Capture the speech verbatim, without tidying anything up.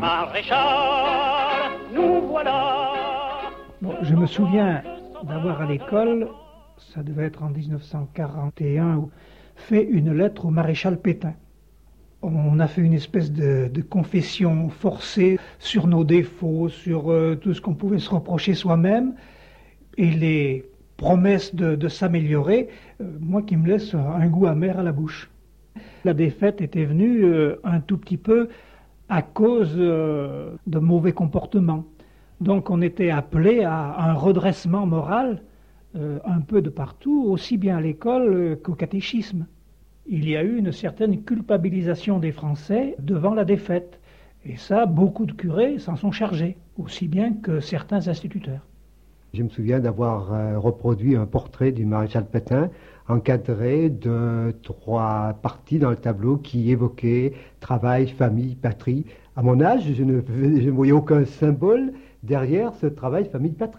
Maréchal, nous voilà. Bon, je me souviens d'avoir à l'école, ça devait être en dix-neuf cent quarante et un, fait une lettre au maréchal Pétain. On a fait une espèce de, de confession forcée sur nos défauts, sur euh, tout ce qu'on pouvait se reprocher soi-même, et les promesses de, de s'améliorer, euh, moi qui me laisse un goût amer à la bouche. La défaite était venue euh, un tout petit peu à cause euh, de mauvais comportements. Donc on était appelé à un redressement moral euh, un peu de partout, aussi bien à l'école euh, qu'au catéchisme. Il y a eu une certaine culpabilisation des Français devant la défaite. Et ça, beaucoup de curés s'en sont chargés, aussi bien que certains instituteurs. Je me souviens d'avoir euh, reproduit un portrait du maréchal Pétain encadré de trois parties dans le tableau qui évoquaient travail, famille, patrie. À mon âge, je ne, je ne voyais aucun symbole derrière ce travail, famille, patrie.